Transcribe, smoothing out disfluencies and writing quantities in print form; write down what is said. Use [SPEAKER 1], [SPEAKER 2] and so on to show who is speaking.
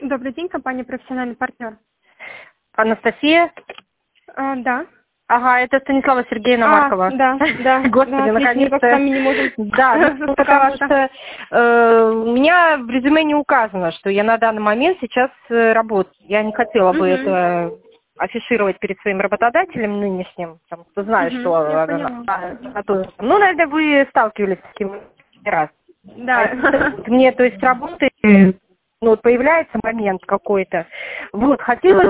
[SPEAKER 1] Добрый день, компания «Профессиональный партнер».
[SPEAKER 2] Анастасия?
[SPEAKER 1] Да.
[SPEAKER 2] Ага, это Станислава Сергеевна Маркова.
[SPEAKER 1] Да.
[SPEAKER 2] Господи, наконец-то.
[SPEAKER 1] Мы с вами не можем
[SPEAKER 2] Да, потому что у меня в резюме не указано, что я на данный момент сейчас работаю. Я не хотела бы это афишировать перед своим работодателем нынешним, потому что знаю, что ну, наверное, вы сталкивались с таким раз.
[SPEAKER 1] Да.
[SPEAKER 2] Мне, то есть, работы, ну, вот появляется момент какой-то. Вот, хотела